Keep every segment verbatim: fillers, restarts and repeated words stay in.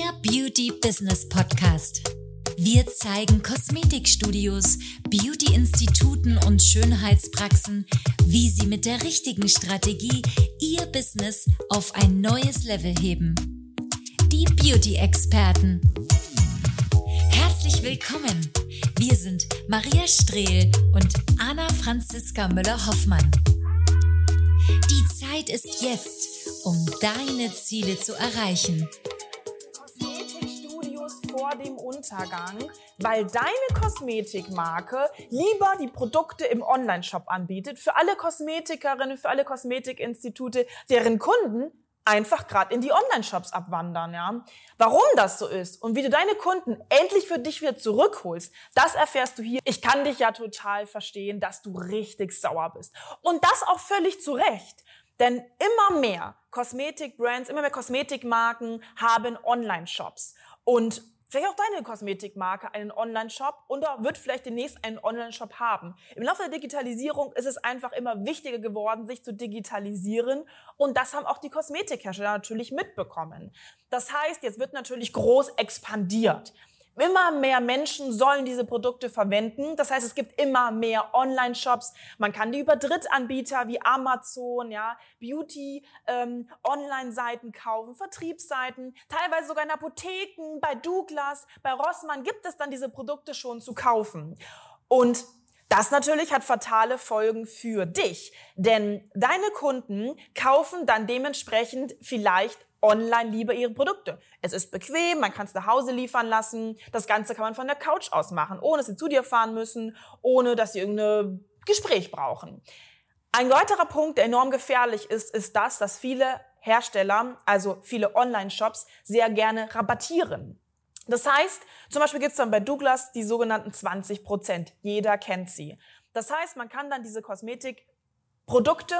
Der Beauty Business Podcast. Wir zeigen Kosmetikstudios, Beauty-Instituten und Schönheitspraxen, wie sie mit der richtigen Strategie ihr Business auf ein neues Level heben. Die Beauty-Experten. Herzlich willkommen. Wir sind Maria Strehl und Anna Franziska Müller-Hoffmann. Die Zeit ist jetzt, um deine Ziele zu erreichen. Kosmetikstudios vor dem Untergang, weil deine Kosmetikmarke lieber die Produkte im Onlineshop anbietet, für alle Kosmetikerinnen, für alle Kosmetikinstitute, deren Kunden einfach gerade in die Online-Shops abwandern, ja. Warum das so ist und wie du deine Kunden endlich für dich wieder zurückholst, das erfährst du hier. Ich kann dich ja total verstehen, dass du richtig sauer bist. Und das auch völlig zu Recht. Denn immer mehr Kosmetikbrands, immer mehr Kosmetikmarken haben Online-Shops. Und vielleicht auch deine Kosmetikmarke einen Online-Shop und wird vielleicht demnächst einen Online-Shop haben. Im Laufe der Digitalisierung ist es einfach immer wichtiger geworden, sich zu digitalisieren. Und das haben auch die Kosmetikhersteller natürlich mitbekommen. Das heißt, jetzt wird natürlich groß expandiert. Immer mehr Menschen sollen diese Produkte verwenden. Das heißt, es gibt immer mehr Online-Shops. Man kann die über Drittanbieter wie Amazon, ja, Beauty, ähm, Online-Seiten kaufen, Vertriebsseiten, teilweise sogar in Apotheken, bei Douglas, bei Rossmann gibt es dann diese Produkte schon zu kaufen. Und das natürlich hat fatale Folgen für dich, denn deine Kunden kaufen dann dementsprechend vielleicht online lieber ihre Produkte. Es ist bequem, man kann es nach Hause liefern lassen. Das Ganze kann man von der Couch aus machen, ohne dass sie zu dir fahren müssen, ohne dass sie irgendein Gespräch brauchen. Ein weiterer Punkt, der enorm gefährlich ist, ist das, dass viele Hersteller, also viele Online-Shops, sehr gerne rabattieren. Das heißt, zum Beispiel gibt es dann bei Douglas die sogenannten zwanzig Prozent. Jeder kennt sie. Das heißt, man kann dann diese Kosmetikprodukte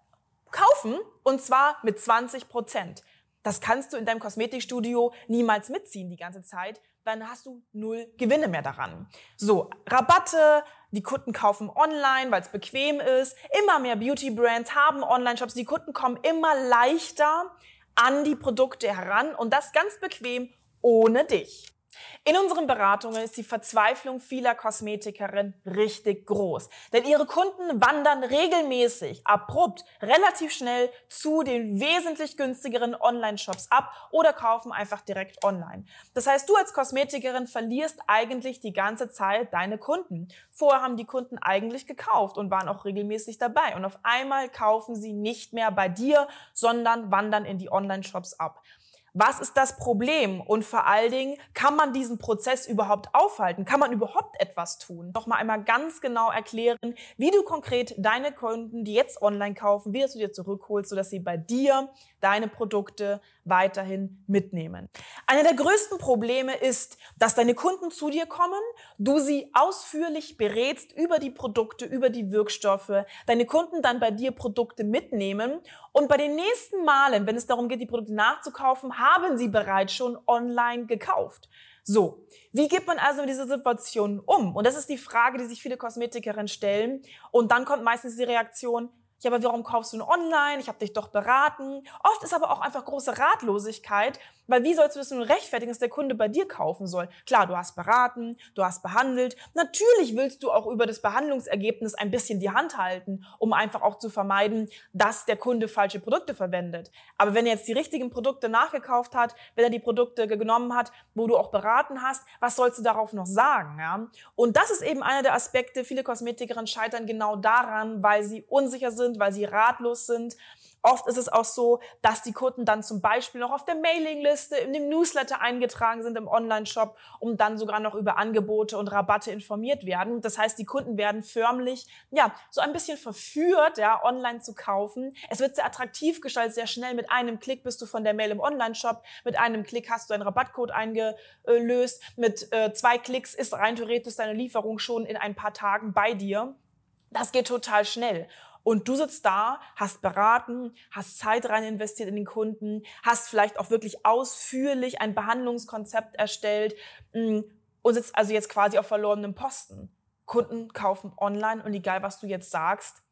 kaufen und zwar mit zwanzig Prozent. Das kannst du in deinem Kosmetikstudio niemals mitziehen die ganze Zeit, dann hast du null Gewinne mehr daran. So, Rabatte, die Kunden kaufen online, weil es bequem ist. Immer mehr Beauty-Brands haben Online-Shops. Die Kunden kommen immer leichter an die Produkte heran und das ganz bequem ohne dich. In unseren Beratungen ist die Verzweiflung vieler Kosmetikerinnen richtig groß. Denn ihre Kunden wandern regelmäßig, abrupt, relativ schnell zu den wesentlich günstigeren Online-Shops ab oder kaufen einfach direkt online. Das heißt, du als Kosmetikerin verlierst eigentlich die ganze Zeit deine Kunden. Vorher haben die Kunden eigentlich gekauft und waren auch regelmäßig dabei. Und auf einmal kaufen sie nicht mehr bei dir, sondern wandern in die Online-Shops ab. Was ist das Problem? Und vor allen Dingen, kann man diesen Prozess überhaupt aufhalten? Kann man überhaupt etwas tun? Nochmal einmal ganz genau erklären, wie du konkret deine Kunden, die jetzt online kaufen, wieder zu dir zurückholst, sodass sie bei dir deine Produkte weiterhin mitnehmen. Einer der größten Probleme ist, dass deine Kunden zu dir kommen, du sie ausführlich berätst über die Produkte, über die Wirkstoffe, deine Kunden dann bei dir Produkte mitnehmen und bei den nächsten Malen, wenn es darum geht, die Produkte nachzukaufen, haben sie bereits schon online gekauft. So, wie geht man also mit dieser Situation um? Und das ist die Frage, die sich viele Kosmetikerinnen stellen. Und dann kommt meistens die Reaktion: Ja, aber warum kaufst du nur online? Ich habe dich doch beraten. Oft ist aber auch einfach große Ratlosigkeit, weil wie sollst du das nun rechtfertigen, dass der Kunde bei dir kaufen soll? Klar, du hast beraten, du hast behandelt. Natürlich willst du auch über das Behandlungsergebnis ein bisschen die Hand halten, um einfach auch zu vermeiden, dass der Kunde falsche Produkte verwendet. Aber wenn er jetzt die richtigen Produkte nachgekauft hat, wenn er die Produkte genommen hat, wo du auch beraten hast, was sollst du darauf noch sagen? Ja? Und das ist eben einer der Aspekte. Viele Kosmetikerinnen scheitern genau daran, weil sie unsicher sind, weil sie ratlos sind. Oft ist es auch so, dass die Kunden dann zum Beispiel noch auf der Mailingliste, in dem Newsletter eingetragen sind im Online-Shop, um dann sogar noch über Angebote und Rabatte informiert werden. Das heißt, die Kunden werden förmlich, ja, so ein bisschen verführt, ja, online zu kaufen. Es wird sehr attraktiv gestaltet, sehr schnell. Mit einem Klick bist du von der Mail im Online-Shop. Mit einem Klick hast du einen Rabattcode eingelöst. Mit äh, zwei Klicks ist rein theoretisch deine Lieferung schon in ein paar Tagen bei dir. Das geht total schnell. Und du sitzt da, hast beraten, hast Zeit rein investiert in den Kunden, hast vielleicht auch wirklich ausführlich ein Behandlungskonzept erstellt und sitzt also jetzt quasi auf verlorenem Posten. Kunden kaufen online und egal, was du jetzt sagst,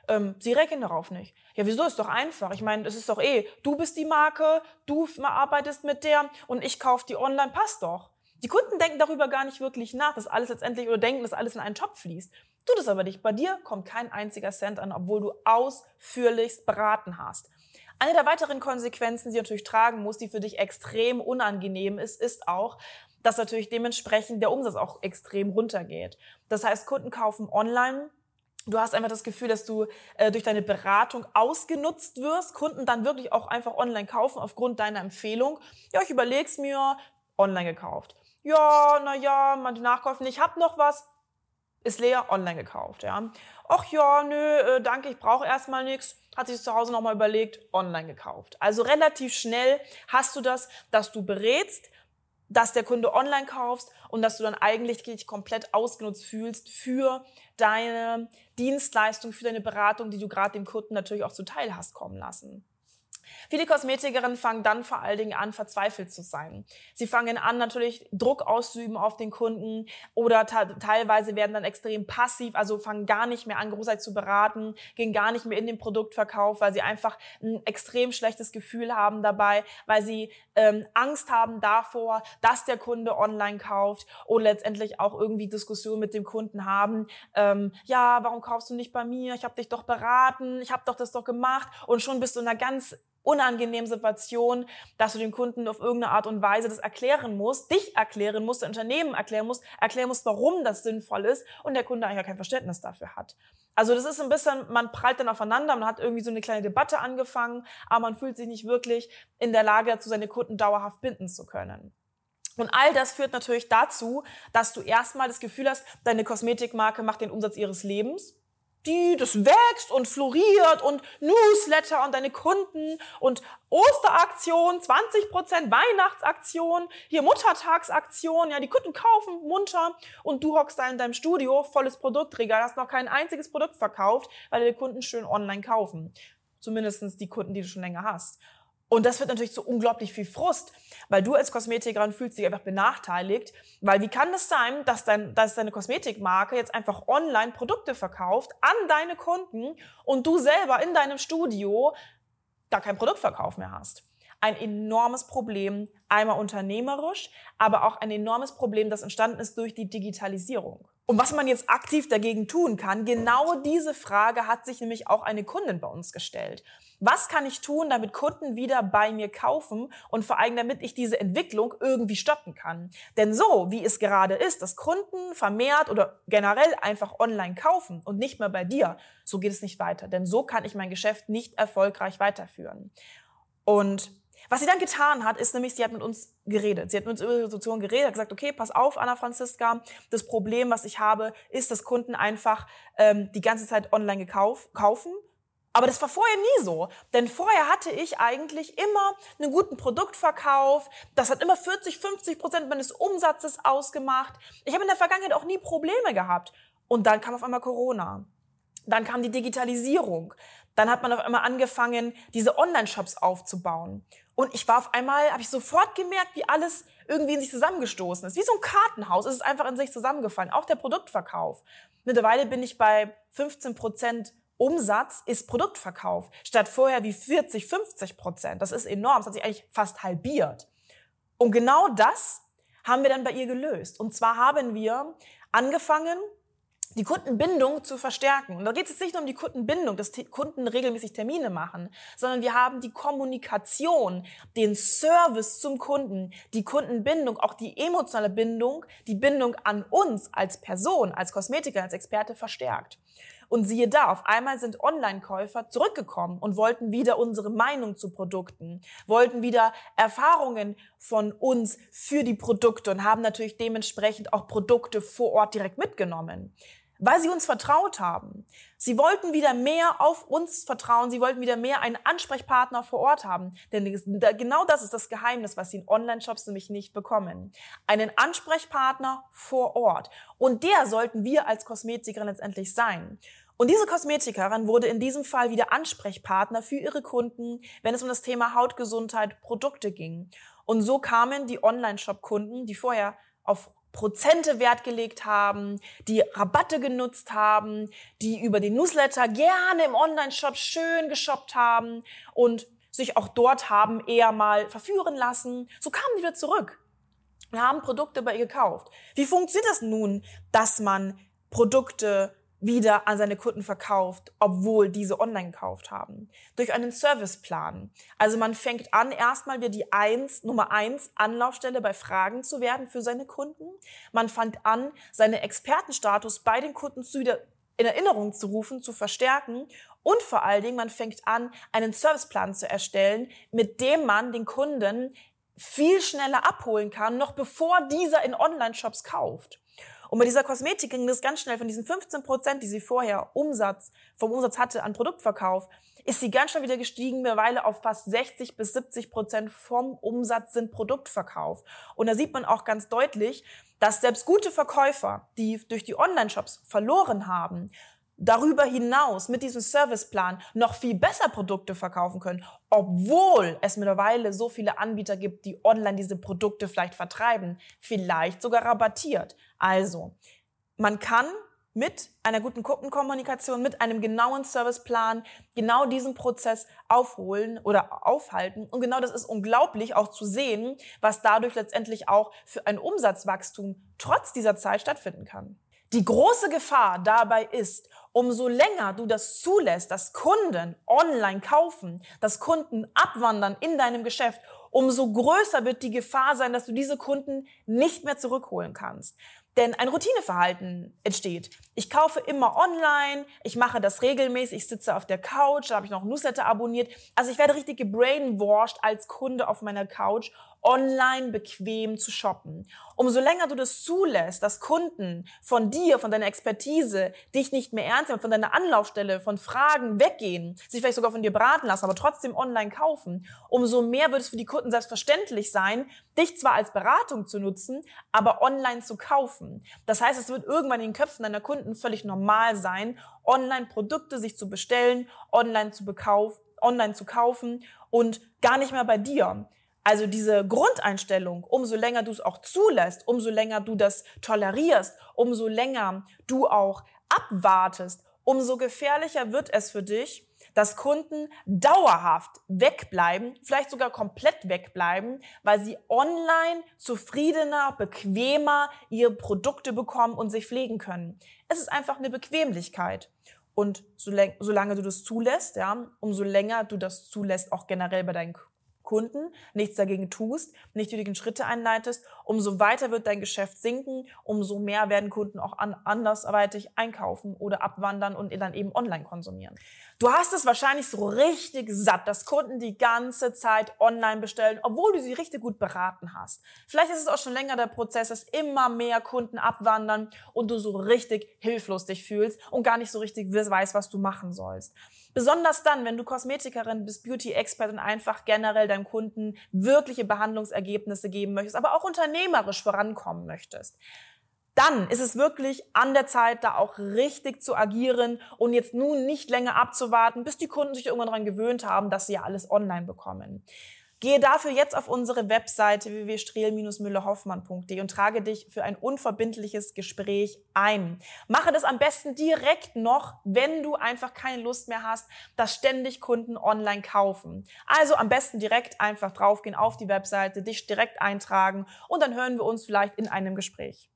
Ähm, sie reagieren darauf nicht. Ja, wieso? Ist doch einfach. Ich meine, es ist doch eh, du bist die Marke, du arbeitest mit der und ich kaufe die online, passt doch. Die Kunden denken darüber gar nicht wirklich nach, dass alles letztendlich oder denken, dass alles in einen Topf fließt. Tut es aber nicht. Bei dir kommt kein einziger Cent an, obwohl du ausführlichst beraten hast. Eine der weiteren Konsequenzen, die du natürlich tragen musst, die für dich extrem unangenehm ist, ist auch, dass natürlich dementsprechend der Umsatz auch extrem runtergeht. Das heißt, Kunden kaufen online. Du hast einfach das Gefühl, dass du äh, durch deine Beratung ausgenutzt wirst. Kunden dann wirklich auch einfach online kaufen aufgrund deiner Empfehlung. Ja, ich überleg's mir, online gekauft. Ja, na ja, manche Nachkäufe nicht, ich hab noch was, ist leer, online gekauft, ja. Ach ja, nö, äh, danke, ich brauche erstmal nichts, hat sich zu Hause nochmal überlegt, online gekauft. Also relativ schnell hast du das, dass du berätst, dass der Kunde online kaufst und dass du dann eigentlich dich komplett ausgenutzt fühlst für deine Dienstleistung, für deine Beratung, die du gerade dem Kunden natürlich auch zuteil hast kommen lassen. Viele Kosmetikerinnen fangen dann vor allen Dingen an, verzweifelt zu sein. Sie fangen an, natürlich Druck auszuüben auf den Kunden oder teilweise werden dann extrem passiv, also fangen gar nicht mehr an, großartig zu beraten, gehen gar nicht mehr in den Produktverkauf, weil sie einfach ein extrem schlechtes Gefühl haben dabei, weil sie ähm, Angst haben davor, dass der Kunde online kauft oder letztendlich auch irgendwie Diskussionen mit dem Kunden haben. Ähm, ja, warum kaufst du nicht bei mir? Ich habe dich doch beraten, ich habe doch das doch gemacht und schon bist du in einer ganz unangenehmen Situation, dass du dem Kunden auf irgendeine Art und Weise das erklären musst, dich erklären musst, dein Unternehmen erklären musst, erklären musst, warum das sinnvoll ist und der Kunde eigentlich kein Verständnis dafür hat. Also das ist ein bisschen, man prallt dann aufeinander, man hat irgendwie so eine kleine Debatte angefangen, aber man fühlt sich nicht wirklich in der Lage dazu, seine Kunden dauerhaft binden zu können. Und all das führt natürlich dazu, dass du erstmal das Gefühl hast, deine Kosmetikmarke macht den Umsatz ihres Lebens. Die, das wächst und floriert und Newsletter und deine Kunden und Osteraktion, zwanzig Prozent Weihnachtsaktion, hier Muttertagsaktion, ja, die Kunden kaufen munter und du hockst da in deinem Studio, volles Produktregal, hast noch kein einziges Produkt verkauft, weil die Kunden schön online kaufen. Zumindest die Kunden, die du schon länger hast. Und das führt natürlich zu unglaublich viel Frust, weil du als Kosmetikerin fühlst dich einfach benachteiligt, weil wie kann das sein, dass, dein, dass deine Kosmetikmarke jetzt einfach online Produkte verkauft an deine Kunden und du selber in deinem Studio gar keinen Produktverkauf mehr hast? Ein enormes Problem, einmal unternehmerisch, aber auch ein enormes Problem, das entstanden ist durch die Digitalisierung. Und was man jetzt aktiv dagegen tun kann, genau diese Frage hat sich nämlich auch eine Kundin bei uns gestellt. Was kann ich tun, damit Kunden wieder bei mir kaufen und vor allem, damit ich diese Entwicklung irgendwie stoppen kann? Denn so, wie es gerade ist, dass Kunden vermehrt oder generell einfach online kaufen und nicht mehr bei dir, so geht es nicht weiter. Denn so kann ich mein Geschäft nicht erfolgreich weiterführen. Und was sie dann getan hat, ist nämlich, sie hat mit uns geredet. Sie hat mit uns über die Situation geredet, hat gesagt, okay, pass auf, Anna Franziska, das Problem, was ich habe, ist, dass Kunden einfach ähm, die ganze Zeit online gekauft, kaufen. Aber das war vorher nie so, denn vorher hatte ich eigentlich immer einen guten Produktverkauf, das hat immer vierzig, fünfzig Prozent meines Umsatzes ausgemacht. Ich habe in der Vergangenheit auch nie Probleme gehabt. Und dann kam auf einmal Corona. Dann kam die Digitalisierung. Dann hat man auf einmal angefangen, diese Online-Shops aufzubauen. Und ich war auf einmal, habe ich sofort gemerkt, wie alles irgendwie in sich zusammengestoßen ist. Wie so ein Kartenhaus ist es einfach in sich zusammengefallen. Auch der Produktverkauf. Mittlerweile bin ich bei fünfzehn Prozent Umsatz ist Produktverkauf, statt vorher wie vierzig, fünfzig Prozent. Das ist enorm, das hat sich eigentlich fast halbiert. Und genau das haben wir dann bei ihr gelöst. Und zwar haben wir angefangen, die Kundenbindung zu verstärken. Und da geht es jetzt nicht nur um die Kundenbindung, dass die Kunden regelmäßig Termine machen, sondern wir haben die Kommunikation, den Service zum Kunden, die Kundenbindung, auch die emotionale Bindung, die Bindung an uns als Person, als Kosmetiker, als Experte verstärkt. Und siehe da, auf einmal sind Online-Käufer zurückgekommen und wollten wieder unsere Meinung zu Produkten, wollten wieder Erfahrungen von uns für die Produkte und haben natürlich dementsprechend auch Produkte vor Ort direkt mitgenommen, weil sie uns vertraut haben. Sie wollten wieder mehr auf uns vertrauen, sie wollten wieder mehr einen Ansprechpartner vor Ort haben. Denn genau das ist das Geheimnis, was sie in Online-Shops nämlich nicht bekommen. Einen Ansprechpartner vor Ort. Und der sollten wir als Kosmetikerin letztendlich sein. Und diese Kosmetikerin wurde in diesem Fall wieder Ansprechpartner für ihre Kunden, wenn es um das Thema Hautgesundheit, Produkte ging. Und so kamen die Online-Shop-Kunden, die vorher auf Prozente Wert gelegt haben, die Rabatte genutzt haben, die über den Newsletter gerne im Online-Shop schön geshoppt haben und sich auch dort haben eher mal verführen lassen. So kamen die wieder zurück. Wir haben Produkte bei ihr gekauft. Wie funktioniert das nun, dass man Produkte wieder an seine Kunden verkauft, obwohl diese online gekauft haben? Durch einen Serviceplan. Also man fängt an, erstmal wieder die eins, Nummer eins Anlaufstelle bei Fragen zu werden für seine Kunden. Man fängt an, seinen Expertenstatus bei den Kunden zu wieder in Erinnerung zu rufen, zu verstärken. Und vor allen Dingen, man fängt an, einen Serviceplan zu erstellen, mit dem man den Kunden viel schneller abholen kann, noch bevor dieser in Online-Shops kauft. Und bei dieser Kosmetik ging das ganz schnell von diesen fünfzehn Prozent, die sie vorher Umsatz, vom Umsatz hatte an Produktverkauf, ist sie ganz schnell wieder gestiegen, mittlerweile auf fast sechzig bis siebzig Prozent vom Umsatz sind Produktverkauf. Und da sieht man auch ganz deutlich, dass selbst gute Verkäufer, die durch die Online-Shops verloren haben, darüber hinaus mit diesem Serviceplan noch viel besser Produkte verkaufen können, obwohl es mittlerweile so viele Anbieter gibt, die online diese Produkte vielleicht vertreiben, vielleicht sogar rabattiert. Also, man kann mit einer guten Kundenkommunikation, mit einem genauen Serviceplan genau diesen Prozess aufholen oder aufhalten. Und genau das ist unglaublich auch zu sehen, was dadurch letztendlich auch für ein Umsatzwachstum trotz dieser Zeit stattfinden kann. Die große Gefahr dabei ist, umso länger du das zulässt, dass Kunden online kaufen, dass Kunden abwandern in deinem Geschäft, umso größer wird die Gefahr sein, dass du diese Kunden nicht mehr zurückholen kannst. Denn ein Routineverhalten entsteht. Ich kaufe immer online, ich mache das regelmäßig, ich sitze auf der Couch, da habe ich noch ein Newsletter abonniert. Also ich werde richtig gebrainwashed als Kunde auf meiner Couch, online bequem zu shoppen. Umso länger du das zulässt, dass Kunden von dir, von deiner Expertise dich nicht mehr ernst nehmen, von deiner Anlaufstelle, von Fragen weggehen, sich vielleicht sogar von dir beraten lassen, aber trotzdem online kaufen, umso mehr wird es für die Kunden selbstverständlich sein, dich zwar als Beratung zu nutzen, aber online zu kaufen. Das heißt, es wird irgendwann in den Köpfen deiner Kunden völlig normal sein, online Produkte sich zu bestellen, online zu bekaufen, online zu kaufen und gar nicht mehr bei dir. Also diese Grundeinstellung, umso länger du es auch zulässt, umso länger du das tolerierst, umso länger du auch abwartest, umso gefährlicher wird es für dich, dass Kunden dauerhaft wegbleiben, vielleicht sogar komplett wegbleiben, weil sie online zufriedener, bequemer ihre Produkte bekommen und sich pflegen können. Es ist einfach eine Bequemlichkeit. Und solange du das zulässt, ja, umso länger du das zulässt, auch generell bei deinen Kunden, nichts dagegen tust, nicht die nötigen Schritte einleitest, umso weiter wird dein Geschäft sinken, umso mehr werden Kunden auch an, andersweitig einkaufen oder abwandern und dann eben online konsumieren. Du hast es wahrscheinlich so richtig satt, dass Kunden die ganze Zeit online bestellen, obwohl du sie richtig gut beraten hast. Vielleicht ist es auch schon länger der Prozess, dass immer mehr Kunden abwandern und du so richtig hilflos dich fühlst und gar nicht so richtig weißt, was du machen sollst. Besonders dann, wenn du Kosmetikerin bist, Beauty-Expert und einfach generell deinem Kunden wirkliche Behandlungsergebnisse geben möchtest, aber auch unternehmerisch vorankommen möchtest. Dann ist es wirklich an der Zeit, da auch richtig zu agieren und jetzt nun nicht länger abzuwarten, bis die Kunden sich irgendwann daran gewöhnt haben, dass sie ja alles online bekommen. Gehe dafür jetzt auf unsere Webseite w w w punkt strehl müller hoffmann punkt de und trage dich für ein unverbindliches Gespräch ein. Mache das am besten direkt noch, wenn du einfach keine Lust mehr hast, dass ständig Kunden online kaufen. Also am besten direkt einfach draufgehen auf die Webseite, dich direkt eintragen und dann hören wir uns vielleicht in einem Gespräch.